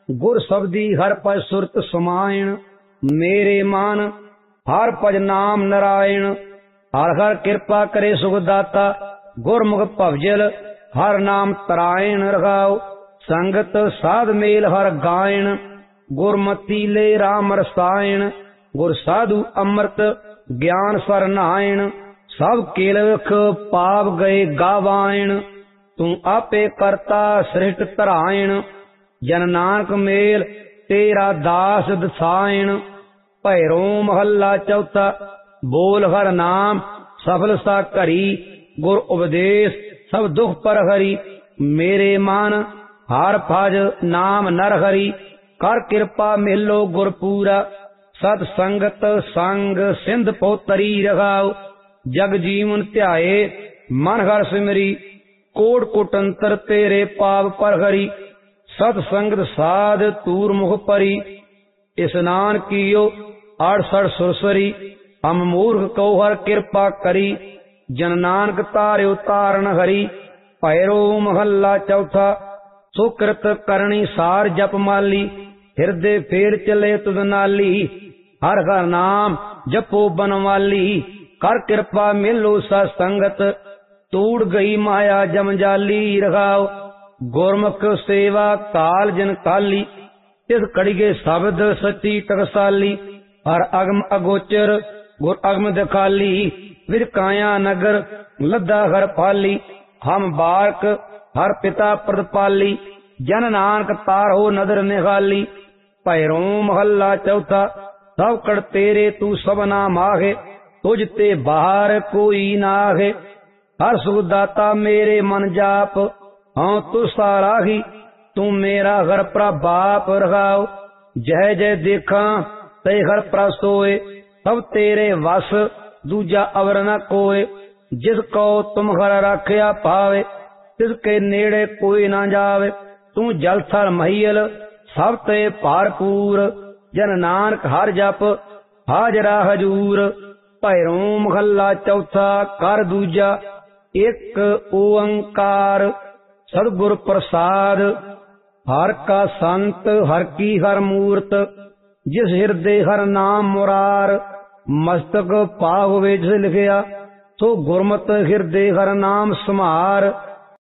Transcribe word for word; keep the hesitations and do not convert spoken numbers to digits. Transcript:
गुर शब्दी हर पज सुरत समायण। मेरे मान हर पज नाम नारायण। हर हर कृपा करे सुखदाता गुरमुख भवजल हर नाम तरायण। रघाओ संगत साध मेल हर गायण। गुरमति ले राम रसायण। गुर साधु अमृत ज्ञान सर नायण। सब केलख पाप गए गावायण। तू आपे करता सृष्ट तरायण। जन नानक मेल तेरा दास दसायण। भैरो महला चौथा। बोल हर नाम सफल सा करी। गुर उपदेश सब दुख पर हरी। मेरे मन हर फज नाम नर हरी। कर कृपा मिलो गुर पूरा। सत संगत संग सिंध पोतरी। रघाओ जग जीवन ध्याए मन हर सिमरी। कोट कुटंतर तेरे पाप पर हरी। सत संगत साध तूर मुख परी। स्नान कियो अड़सठ सुरसरी। हम मूर्ख को हर कृपा करी। जन नानक तार्यो तारण हरी। भैरो महला चौथा। सुकृत करणी सार जप माली। हृदय फेर चले तुद नाली। हर हर नाम जपो बनवाली। कर कृपा मिलो सत्संगत तूड़ गई माया जमजाली। रघाओ गुरमुख सेवा काल जन काली। तिस कड़िगे शब्द सच्ची टकसाली। हर अगम अगोचर गुर अगम दिखाली। विद काया नगर लद्दा हर पाली। हम बारक हर पिता प्रदपाली। जन नानक तारो नदर निहाली। भैरो महला चौथा। सब कड़ तेरे तू सबना माहे। तुझ ते बाहर कोई नाहे। हर सुखदाता मेरे मन जाप। हाँ तू साराही तू मेरा घर प्रभाप। रघाओ जय जय देखा ते घर प्रसोए। सब तेरे वस दूजा अवर न कोय। जिसको तुम घर रखया पावे तिसके नेड़े कोई ना जावे। तू जल थल महियल सब ते भरपूर। जन नानक हर जप हाजरा हजूर। भैरो महला चौथा। कर दूजा एक ओंकार। सदगुर प्रसाद हर का संत हर की हर मूर्त। जिस हृदय हर नाम मुरार। मस्तक पाव वे जिस लिखया सो गुरमत हृदय हर नाम समार।